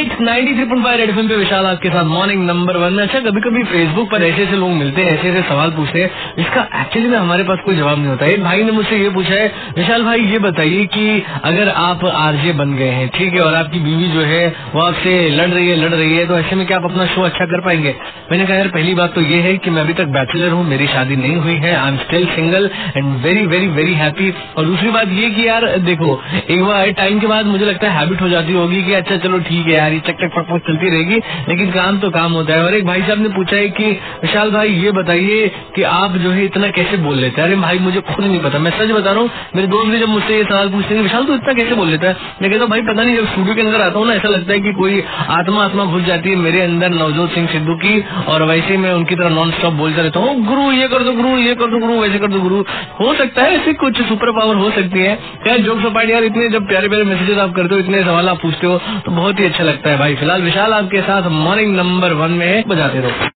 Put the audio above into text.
Right 93.5 red FM पे विशाल आपके साथ मॉर्निंग नंबर 1 में। अच्छा, कभी कभी फेसबुक पर ऐसे लोग मिलते हैं, ऐसे सवाल पूछते हैं जिसका एक्चुअली में हमारे पास कोई जवाब नहीं होता है। एक भाई ने मुझसे ये पूछा है, विशाल भाई ये बताइए कि अगर आप आरजे बन गए हैं, ठीक है, और आपकी बीवी जो है वो आपसे लड़ रही है, तो ऐसे में क्या आप अपना शो अच्छा कर पाएंगे? मैंने कहा यार, पहली बात तो ये है कि मैं अभी तक बैचलर हूँ, मेरी शादी नहीं हुई है, I am still single and very very very happy. और दूसरी बात ये कि यार देखो, एक बार टाइम के बाद मुझे लगता है हैबिट हो जाती होगी कि अच्छा चलो ठीक है यार, ये चक चक पक चलती रहेगी, लेकिन काम तो काम होता है। और एक भाई साहब ने पूछा है कि विशाल भाई ये बताइए कि आप जो है इतना कैसे बोल लेते हैं? अरे भाई मुझे खुद नहीं पता, मैं सच बता रहा हूँ। मेरे दोस्त भी जब मुझसे ये सवाल पूछते हैं, विशाल तू इतना कैसे बोल लेता है, मैं कहता हूँ भाई पता नहीं, जब स्टूडियो के अंदर आता हूँ ना, ऐसा लगता है कि कोई आत्मा घुस जाती है मेरे अंदर नवजोत सिंह सिद्धू की, और वैसे मैं उनकी तरह नॉन स्टॉप बोलता रहता हूँ, गुरु ये कर दो, गुरु ये कर दो, गुरु वैसे कर दो, गुरु। हो सकता है ऐसी कुछ सुपर पावर हो सकती है यार। जोक सपाट यार, इतने जब प्यारे प्यारे मैसेजेस आप करते हो, इतने सवाल आप पूछते हो, तो बहुत ही अच्छा लगता है भाई। फिलहाल विशाल आपके साथ मॉर्निंग नंबर 1 में है, बजाते रहो।